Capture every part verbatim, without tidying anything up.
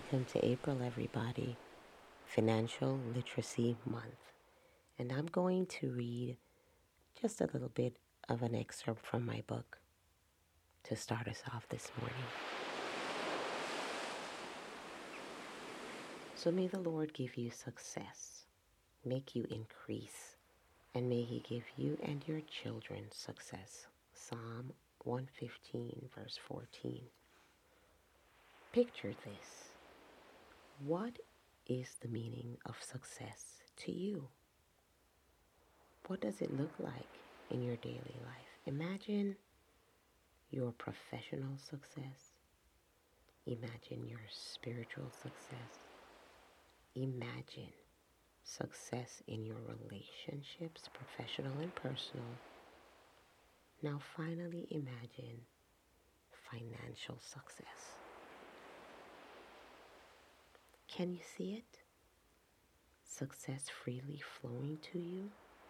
welcome to April, everybody, Financial Literacy Month. And I'm going to read just a little bit of an excerpt from my book to start us off this morning. So may the Lord give you success, make you increase, and may He give you and your children success. Psalm one fifteen, verse fourteen. Picture this. What is the meaning of success to you? What does it look like in your daily life? Imagine your professional success. Imagine your spiritual success. Imagine success in your relationships, professional and personal. Now finally imagine financial success. Can you see it? Success freely flowing to you?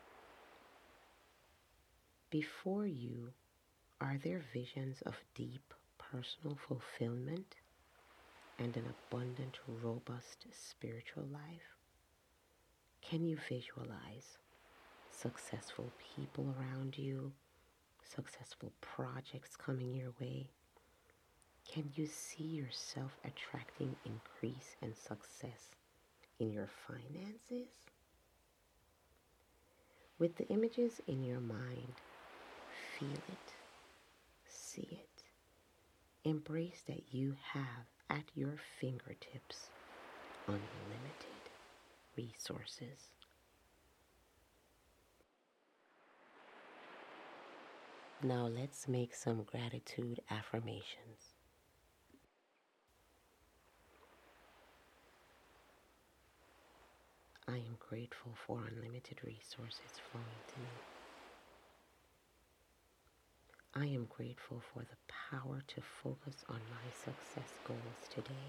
Before you, are there visions of deep personal fulfillment and an abundant, robust spiritual life? Can you visualize successful people around you, successful projects coming your way? Can you see yourself attracting increase and success in your finances? With the images in your mind, feel it, see it, embrace that you have at your fingertips unlimited resources. Now let's make some gratitude affirmations. I am grateful for unlimited resources flowing to me. I am grateful for the power to focus on my success goals today.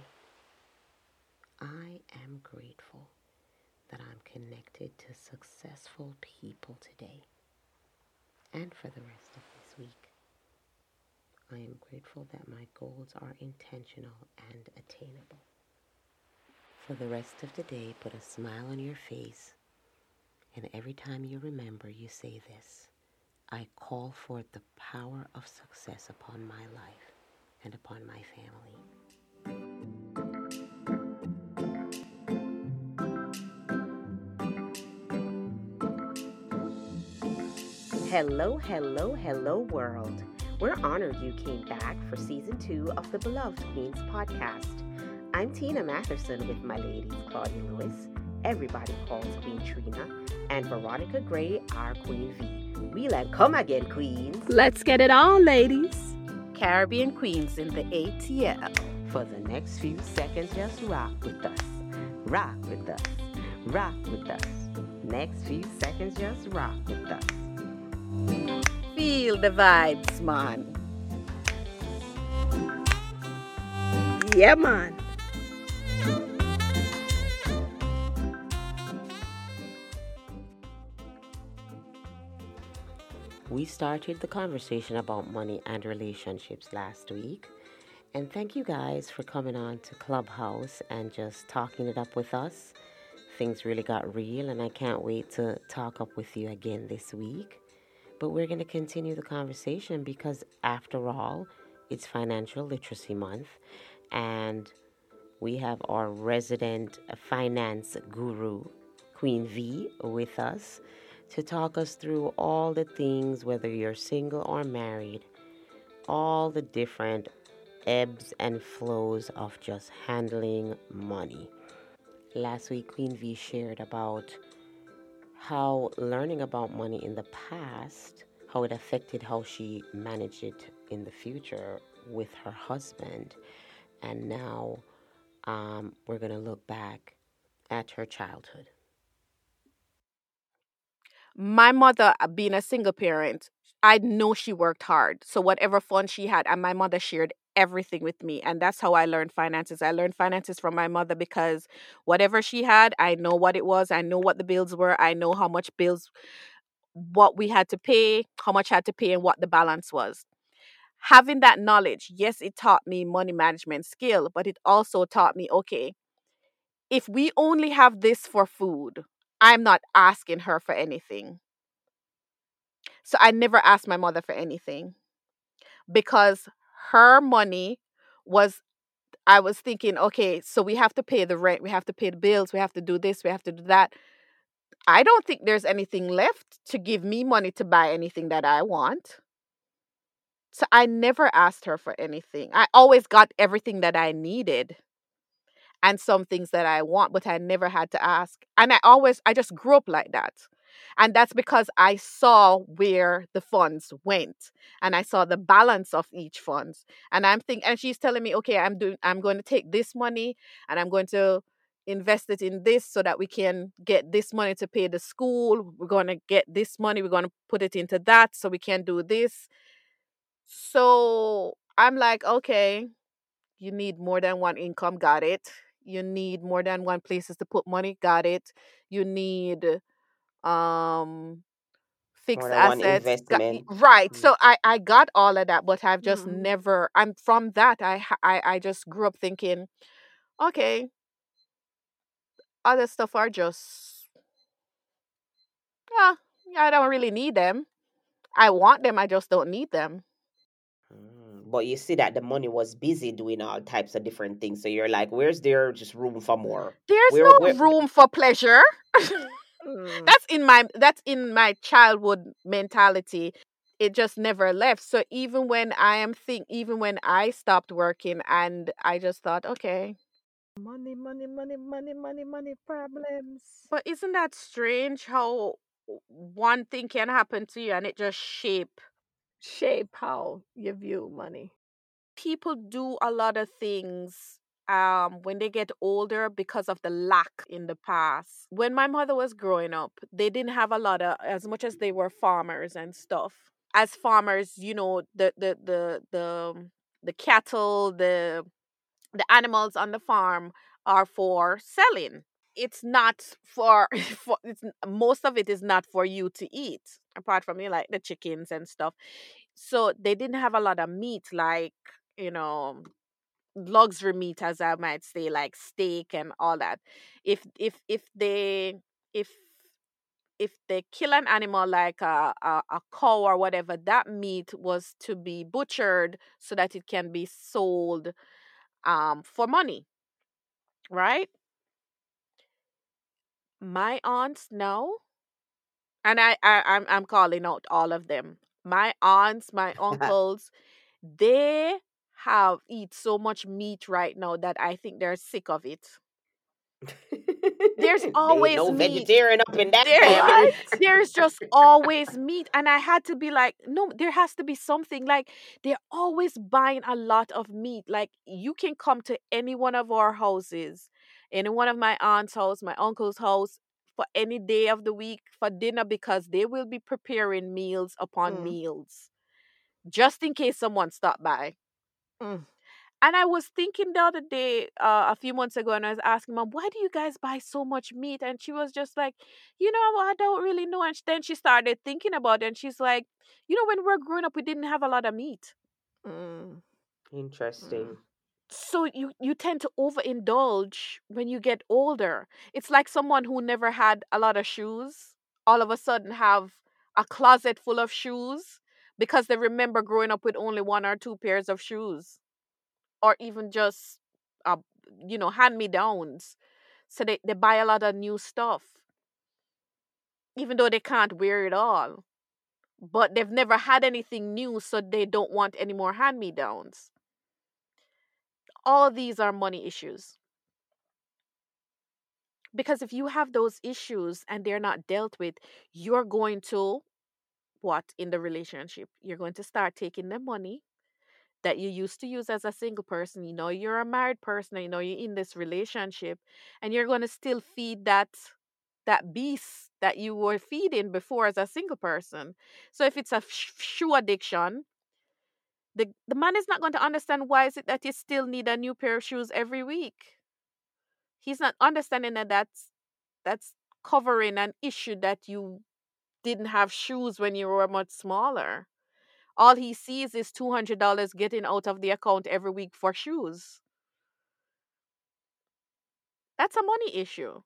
I am grateful that I'm connected to successful people today and for the rest of this week. I am grateful that my goals are intentional and attainable. For the rest of the day, put a smile on your face, and every time you remember, you say this: I call forth the power of success upon my life and upon my family. Hello, hello, hello, world. We're honored you came back for season two of the Beloved Queens podcast. I'm Tina Matherson with my ladies, Claudia Lewis, everybody calls Queen Trina, and Veronica Gray, our Queen V. We'll and come again, Queens. Let's get it on, ladies. Caribbean Queens in the A T L. For the next few seconds, just rock with us. Rock with us. Rock with us. Next few seconds, just rock with us. Feel the vibes, man. Yeah, man. We started the conversation about money and relationships last week. And thank you guys for coming on to Clubhouse and just talking it up with us. Things really got real, and I can't wait to talk up with you again this week. But we're going to continue the conversation because, after all, it's Financial Literacy Month. And we have our resident finance guru, Queen V, with us to talk us through all the things, whether you're single or married, all the different ebbs and flows of just handling money. Last week, Queen V shared about how learning about money in the past, how it affected how she managed it in the future with her husband. And now um, we're going to look back at her childhood. My mother, uh, being a single parent, I know she worked hard. So whatever fund she had, and my mother shared everything with me. And that's how I learned finances. I learned finances from my mother because whatever she had, I know what it was. I know what the bills were. I know how much bills, what we had to pay, how much I had to pay, and what the balance was. Having that knowledge, yes, it taught me money management skill, but it also taught me, okay, if we only have this for food, I'm not asking her for anything. So I never asked my mother for anything because her money was, I was thinking, okay, so we have to pay the rent, we have to pay the bills, we have to do this, we have to do that. I don't think there's anything left to give me money to buy anything that I want. So I never asked her for anything. I always got everything that I needed and some things that I want, but I never had to ask. And I always, I just grew up like that. And that's because I saw where the funds went and I saw the balance of each funds. And I'm thinking, and she's telling me, okay, I'm doing, I'm going to take this money and I'm going to invest it in this so that we can get this money to pay the school. We're going to get this money. We're going to put it into that so we can do this. So I'm like, okay, you need more than one income, got it. You need more than one places to put money, got it. You need um More fixed than one assets, got, investment. right. Mm. So I I got all of that, but I've just Mhm. never. I'm from that. I ha- I I just grew up thinking, okay, other stuff are just, yeah, I don't really need them. I want them, I just don't need them. Mm. But you see that the money was busy doing all types of different things. So you're like, where's there just room for more? There's Where no where room for pleasure. Mm. That's in my that's in my childhood mentality. It just never left. So even when I am think even when I stopped working and I just thought, okay, Money, money, money, money, money, money problems. but isn't that strange how one thing can happen to you and it just shape. Shape how you view money. People do a lot of things um when they get older because of the lack in the past. When my mother was growing up, they didn't have a lot of, as much as they were farmers and stuff. As farmers, you know, the the the the the cattle, the the animals on the farm are for selling. It's not for for it's most of it is not for you to eat, apart from, you know, like the chickens and stuff. So they didn't have a lot of meat, like, you know, luxury meat, as I might say, like steak and all that. If if if they if if they kill an animal like a, a, a cow or whatever, that meat was to be butchered so that it can be sold um for money, right? My aunts, no. And I, I I'm I'm calling out all of them. My aunts, my uncles, they have eat so much meat right now that I think they're sick of it. There's They ain't always no meat. vegetarian up in that There, family. Right? there's just always meat, and I had to be like, no, there has to be something. Like, they're always buying a lot of meat. Like, you can come to any one of our houses, any one of my aunt's house, my uncle's house, for any day of the week for dinner, because they will be preparing meals upon Mm. meals just in case someone stopped by. Mm. And I was thinking the other day, uh, a few months ago, and I was asking Mom, why do you guys buy so much meat? And she was just like, you know, I don't really know. And then she started thinking about it, and she's like, you know, when we were growing up, we didn't have a lot of meat. Mm. Mm. Interesting. So you, you tend to overindulge when you get older. It's like someone who never had a lot of shoes, all of a sudden have a closet full of shoes because they remember growing up with only one or two pairs of shoes, or even just uh, you know, hand me downs. So they, they buy a lot of new stuff even though they can't wear it all, but they've never had anything new, so they don't want any more hand me downs. All these are money issues, because if you have those issues and they're not dealt with, you're going to, what, in the relationship, you're going to start taking the money that you used to use as a single person. You know, you're a married person, you know, you're in this relationship, and you're going to still feed that that beast that you were feeding before as a single person. So if it's a sh- shoe addiction, the the man is not going to understand why is it that you still need a new pair of shoes every week. He's not understanding that that's that's covering an issue that you didn't have shoes when you were much smaller, All he sees is two hundred dollars getting out of the account every week for shoes. That's a money issue.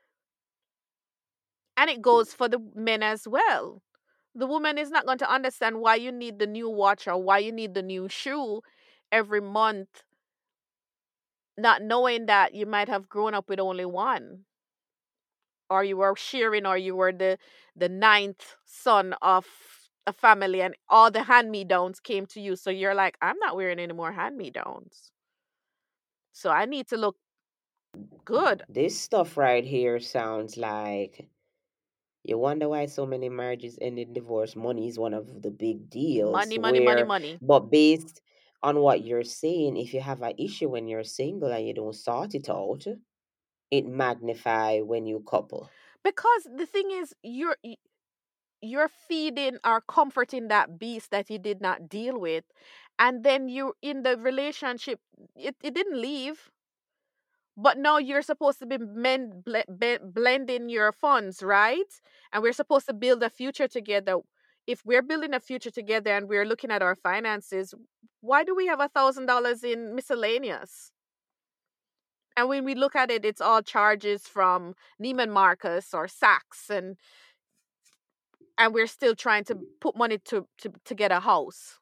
And it goes for the men as well. The woman is not going to understand why you need the new watch or why you need the new shoe every month, not knowing that you might have grown up with only one, or you were sharing, or you were the the ninth son of a family, and all the hand-me-downs came to you. So you're like, I'm not wearing any more hand-me-downs. So I need to look good. This stuff right here sounds like you wonder why so many marriages end in divorce. Money is one of the big deals Money, money, money, where, money. but based on what you're saying, if you have an issue when you're single and you don't sort it out, it magnify when you couple. Because the thing is, you're y- you're feeding or comforting that beast that you did not deal with, and then you in the relationship, it, it didn't leave. But now you're supposed to be men, ble- be- blending your funds, right? And we're supposed to build a future together. If we're building a future together and we're looking at our finances, why do we have a thousand dollars in miscellaneous? And when we look at it, it's all charges from Neiman Marcus or Saks, and and we're still trying to put money to to, to get a house.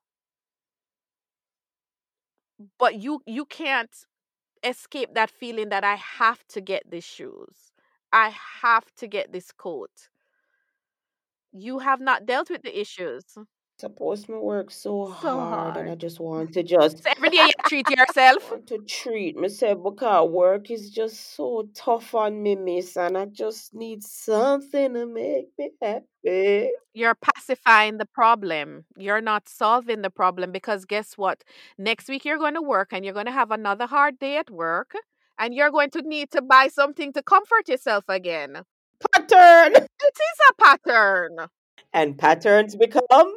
But you you can't escape that feeling that I have to get these shoes. I have to get this coat. You have not dealt with the issues. Suppose me work so So hard and I hard. just want to just So every day you treat yourself. want to treat myself because work is just so tough on me, miss, and I just need something to make me happy. You're pacifying the problem. You're not solving the problem, because guess what? Next week you're going to work and you're going to have another hard day at work, and you're going to need to buy something to comfort yourself again. Pattern! It is a pattern. And patterns become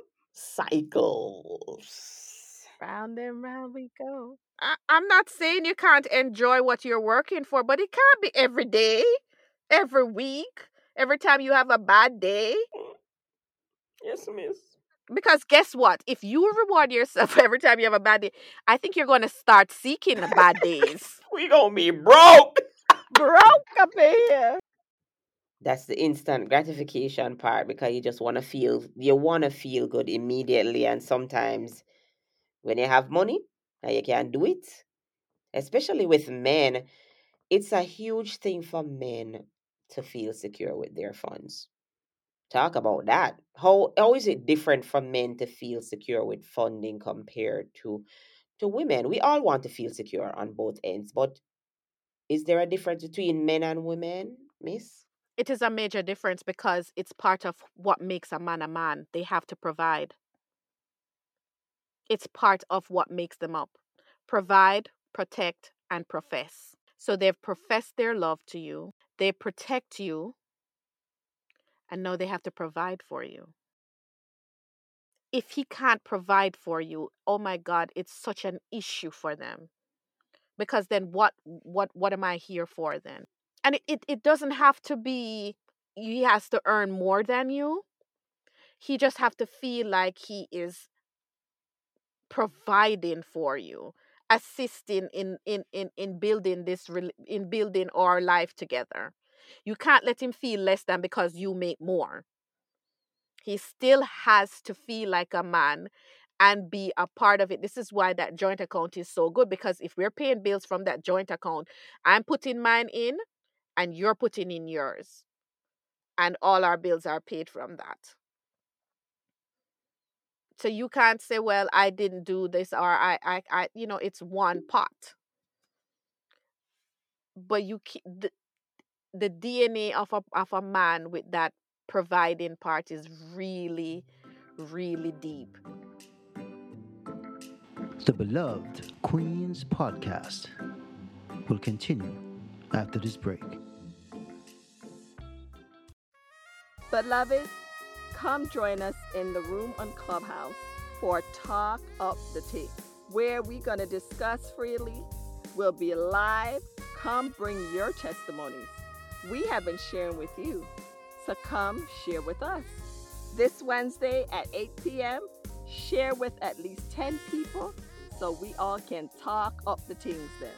cycles. Round and round we go. I, I'm not saying you can't enjoy what you're working for, but it can't be every day, every week, every time you have a bad day. Yes, miss. Because guess what? If you reward yourself every time you have a bad day, I think you're going to start seeking the bad days. We gonna be broke. Broke up in here. That's the instant gratification part because you just want to feel you want to feel good immediately, and sometimes when you have money and you can't do it, especially with men, it's a huge thing for men to feel secure with their funds. Talk about that. How how is it different for men to feel secure with funding compared to to women? We all want to feel secure on both ends, but is there a difference between men and women, miss? It is a major difference because it's part of what makes a man a man. They have to provide. It's part of what makes them up. Provide, protect, and profess. So they've professed their love to you, they protect you, and now they have to provide for you. If he can't provide for you, oh my God, it's such an issue for them. Because then what what what am I here for then? And it, it, it doesn't have to be he has to earn more than you. He just have to feel like he is providing for you, assisting in in in, in building this rel- in building our life together. You can't let him feel less than because you make more. He still has to feel like a man and be a part of it. This is why that joint account is so good, because if we're paying bills from that joint account, I'm putting mine in and you're putting in yours, and all our bills are paid from that. So you can't say, well, I didn't do this, or I I, I you know, it's one pot. But you keep the, the D N A of a of a man with that providing part is really, really deep. The Beloved Queens podcast will continue after this break. Beloved, come join us in the room on Clubhouse for Talk Up the Tea, where we're going to discuss freely. We'll be live. Come bring your testimonies. We have been sharing with you, so come share with us. This Wednesday at eight p.m., Share with at least ten people so we all can talk up the things then.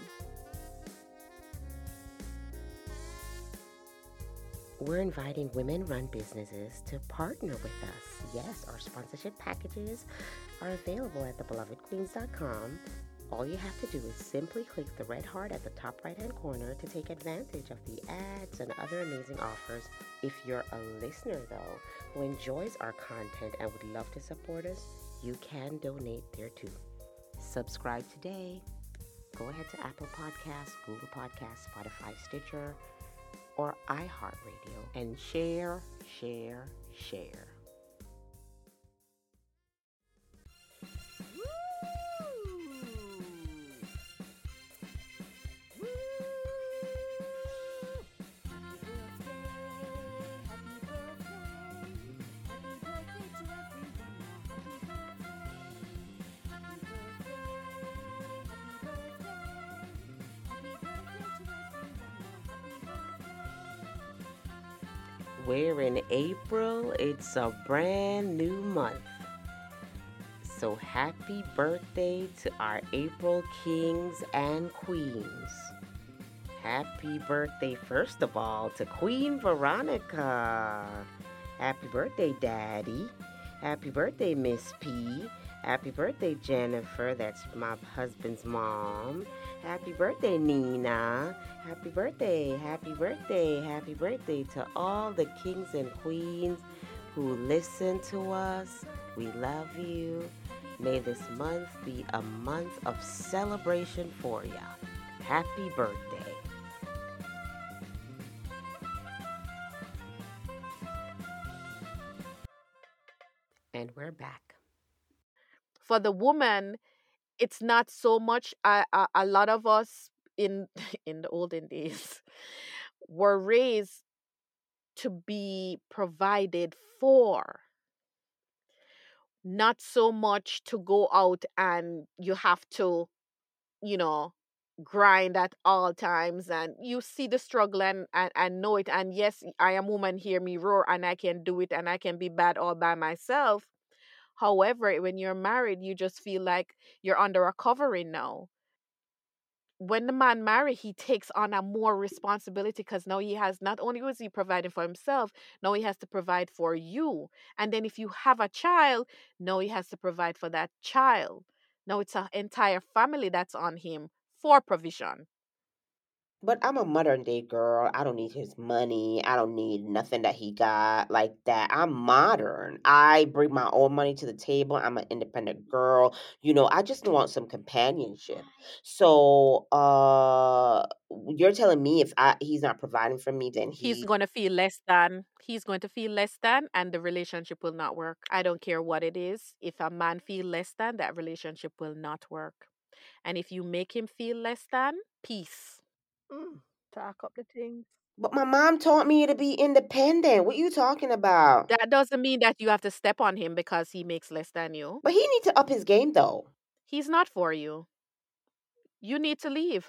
We're inviting women run businesses to partner with us. Yes, our sponsorship packages are available at the beloved queens dot com. All you have to do is simply click the red heart at the top right hand corner to take advantage of the ads and other amazing offers. If you're a listener, though, who enjoys our content and would love to support us, you can donate there too. Subscribe today. Go ahead to Apple Podcasts, Google Podcasts, Spotify, Stitcher, or iHeartRadio and share, share, share. We're in April. It's a brand new month. So happy birthday to our April kings and queens. Happy birthday, first of all, to Queen Veronica. Happy birthday, Daddy. Happy birthday, Miss P. Happy birthday, Jennifer. That's my husband's mom. Happy birthday, Nina. Happy birthday, happy birthday, happy birthday to all the kings and queens who listen to us. We love you. May this month be a month of celebration for ya. Happy birthday. And we're back. For the woman, it's not so much. A, a, a lot of us in in the olden days were raised to be provided for, not so much to go out and you have to, you know, grind at all times, and you see the struggle and, and, and know it. And yes, I am woman, hear me roar, and I can do it, and I can be bad all by myself. However, when you're married, you just feel like you're under a covering now. When the man marry, he takes on a more responsibility because now he has, not only was he providing for himself, now he has to provide for you. And then if you have a child, now he has to provide for that child. Now it's an entire family that's on him for provision. But I'm a modern day girl. I don't need his money. I don't need nothing that he got like that. I'm modern. I bring my own money to the table. I'm an independent girl. You know, I just want some companionship. So, uh, you're telling me if I he's not providing for me, then He's he. going to feel less than. He's going to feel less than, and the relationship will not work. I don't care what it is. If a man feel less than, that relationship will not work. And if you make him feel less than, peace. Mm, talk up the things. But my mom taught me to be independent. What you talking about? That doesn't mean that you have to step on him because he makes less than you. But he need to up his game though. He's not for you. You need to leave.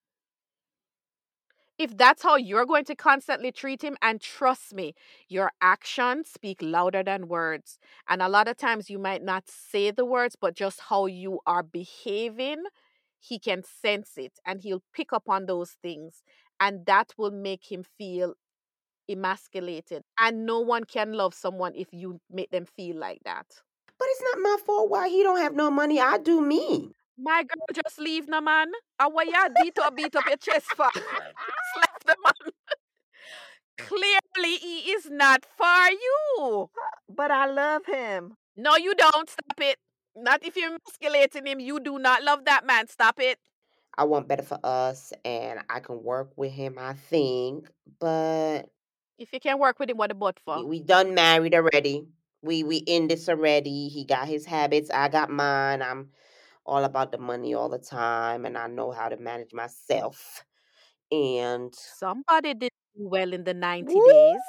If that's how you're going to constantly treat him, and trust me, your actions speak louder than words. And a lot of times you might not say the words, but just how you are behaving, he can sense it and he'll pick up on those things. And that will make him feel emasculated. And no one can love someone if you make them feel like that. But it's not my fault why he don't have no money. I do me. My girl, just leave no man. And what you beat up, beat up your chest for? Just left the man. Clearly, he is not for you. But I love him. No, you don't. Stop it. Not if you're emasculating him. You do not love that man. Stop it. I want better for us, and I can work with him, I think. But If you can work with him, what the butt we, for? we done married already. We we in this already. He got his habits. I got mine. I'm all about the money all the time, and I know how to manage myself. And Somebody did well in the ninety woo, days.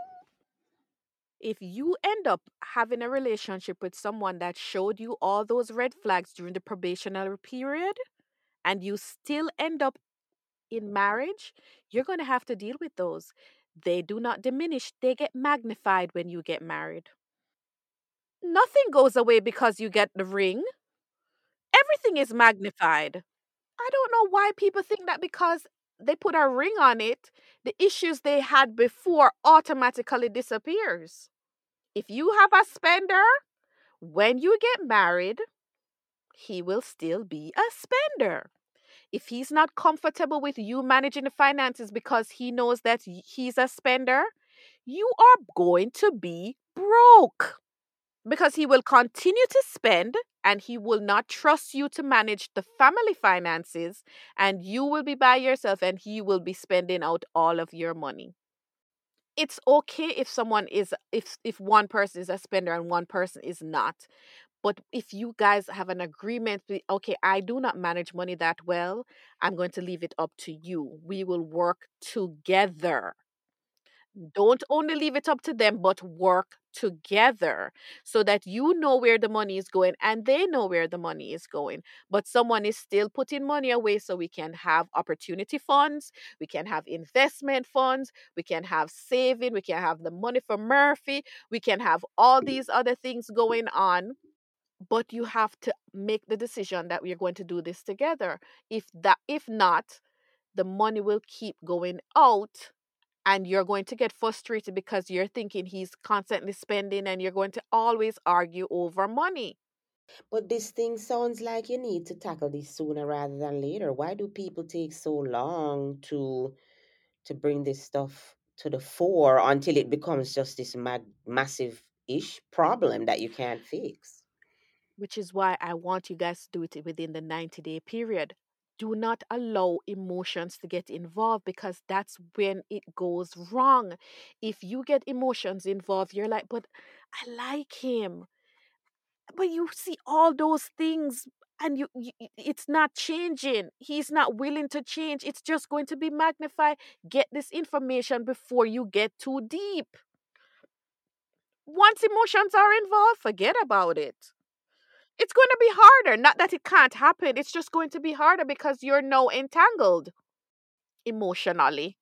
If you end up having a relationship with someone that showed you all those red flags during the probationary period, and you still end up in marriage, you're going to have to deal with those. They do not diminish, they get magnified when you get married. Nothing goes away because you get the ring. Everything is magnified. I don't know why people think that because they put a ring on it, the issues they had before automatically disappears. If you have a spender, when you get married, he will still be a spender. If he's not comfortable with you managing the finances because he knows that y- he's a spender, you are going to be broke because he will continue to spend and he will not trust you to manage the family finances, and you will be by yourself and he will be spending out all of your money. It's okay if someone is if if one person is a spender and one person is not. But if you guys have an agreement with, okay, I do not manage money that well, I'm going to leave it up to you. We will work together. Don't only leave it up to them, but work together so that you know where the money is going and they know where the money is going. But someone is still putting money away so we can have opportunity funds, we can have investment funds, we can have saving, we can have the money for Murphy, we can have all these other things going on. But you have to make the decision that we're going to do this together. If that if not, the money will keep going out and you're going to get frustrated because you're thinking he's constantly spending and you're going to always argue over money. But this thing sounds like you need to tackle this sooner rather than later. Why do people take so long to to bring this stuff to the fore until it becomes just this mag- massive ish problem that you can't fix? Which is why I want you guys to do it within the ninety day period. Do not allow emotions to get involved because that's when it goes wrong. If you get emotions involved, you're like, but I like him. But you see all those things and you, you it's not changing. He's not willing to change. It's just going to be magnified. Get this information before you get too deep. Once emotions are involved, forget about it. It's going to be harder. Not that it can't happen. It's just going to be harder because you're now entangled emotionally.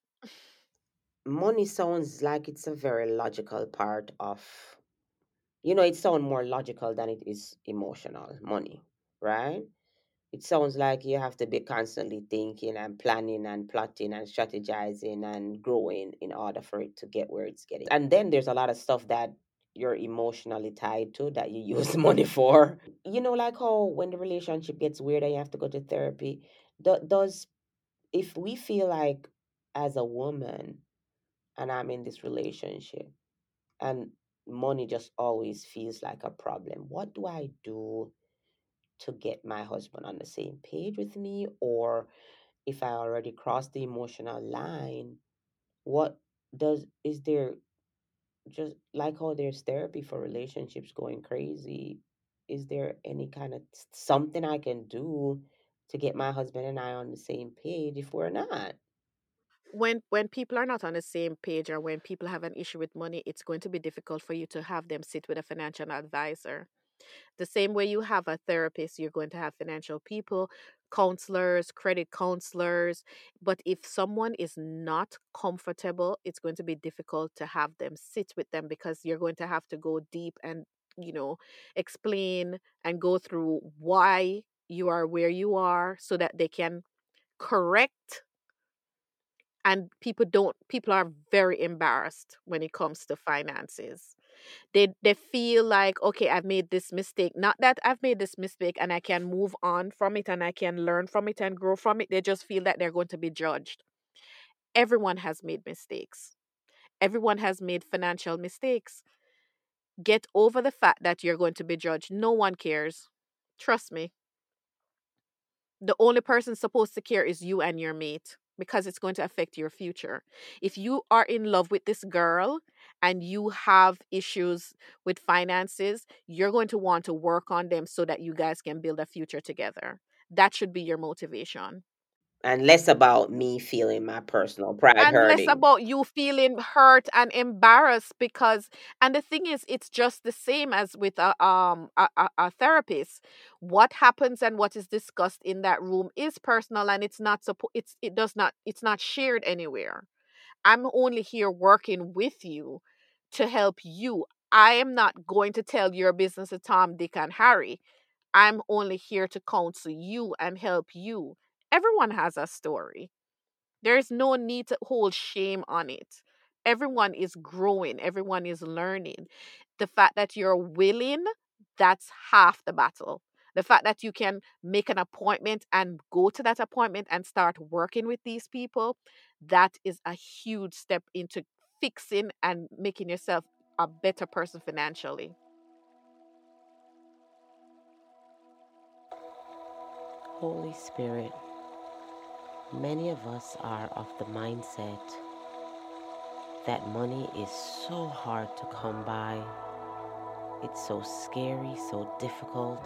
Money sounds like it's a very logical part of, you know, it sounds more logical than it is emotional, money, right? It sounds like you have to be constantly thinking and planning and plotting and strategizing and growing in order for it to get where it's getting. And then there's a lot of stuff that you're emotionally tied to that you use money for. You know, like how when the relationship gets weird and you have to go to therapy, do- does, if we feel like as a woman and I'm in this relationship and money just always feels like a problem, what do I do to get my husband on the same page with me? Or if I already crossed the emotional line, what does, is there, just like how there's therapy for relationships going crazy, is there any kind of something I can do to get my husband and I on the same page if we're not? When when people are not on the same page or when people have an issue with money, it's going to be difficult for you to have them sit with a financial advisor. The same way you have a therapist, you're going to have financial people, counselors, credit counselors. But if someone is not comfortable, it's going to be difficult to have them sit with them because you're going to have to go deep and, you know, explain and go through why you are where you are so that they can correct. And people don't people are very embarrassed when it comes to finances. They they feel like, okay, I've made this mistake, not that I've made this mistake and I can move on from it and I can learn from it and grow from it. They just feel that they're going to be judged. Everyone has made mistakes. Everyone has made financial mistakes. Get over the fact that you're going to be judged. No one cares. Trust me. The only person supposed to care is you and your mate because it's going to affect your future. If you are in love with this girl and you have issues with finances, you're going to want to work on them so that you guys can build a future together. That should be your motivation. And less about me feeling my personal pride And less hurting. about you feeling hurt and embarrassed because, and the thing is, it's just the same as with a um a, a, a therapist. What happens and what is discussed in that room is personal and it's not suppo- it's it does not it's not shared anywhere. I'm only here working with you to help you. I am not going to tell your business to Tom, Dick, and Harry. I'm only here to counsel you and help you. Everyone has a story. There is no need to hold shame on it. Everyone is growing, everyone is learning. The fact that you're willing, that's half the battle. The fact that you can make an appointment and go to that appointment and start working with these people, that is a huge step into fixing and making yourself a better person financially. Holy Spirit, many of us are of the mindset that money is so hard to come by. It's so scary, so difficult.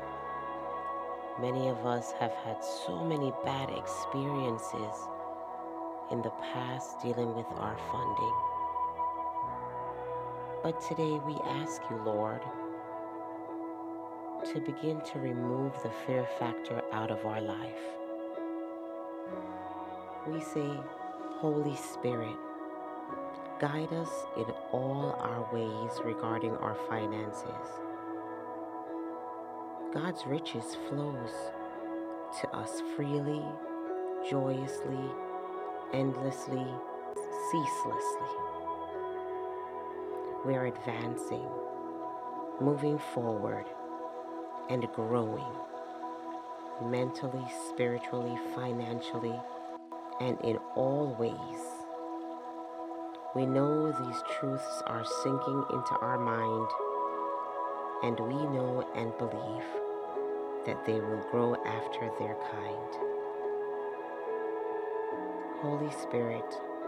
Many of us have had so many bad experiences in the past dealing with our funding. But today we ask you, Lord, to begin to remove the fear factor out of our life. We say, Holy Spirit, guide us in all our ways regarding our finances. God's riches flows to us freely, joyously, endlessly, ceaselessly. We're advancing, moving forward, and growing mentally, spiritually, financially, and in all ways. We know these truths are sinking into our mind, and we know and believe that they will grow after their kind. Holy Spirit,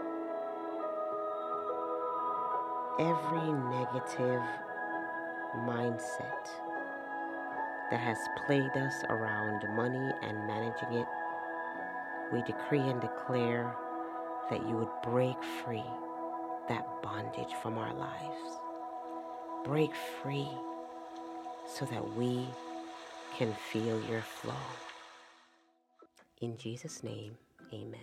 every negative mindset that has plagued us around money and managing it, we decree and declare that you would break free that bondage from our lives. Break free so that we can feel your flow. In Jesus' name, amen.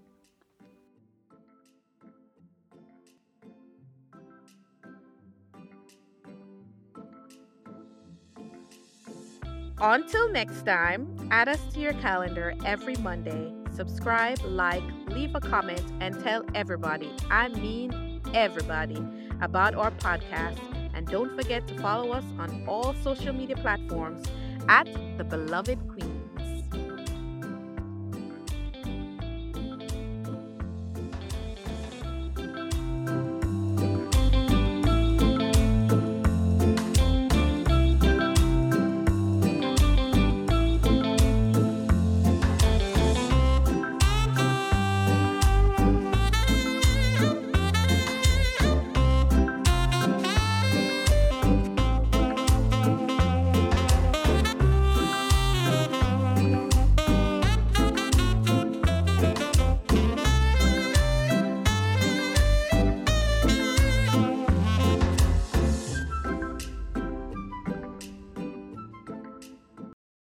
Until next time, add us to your calendar every Monday. Subscribe, like, leave a comment, and tell everybody, I mean everybody, about our podcast. And don't forget to follow us on all social media platforms at The Beloved Queen.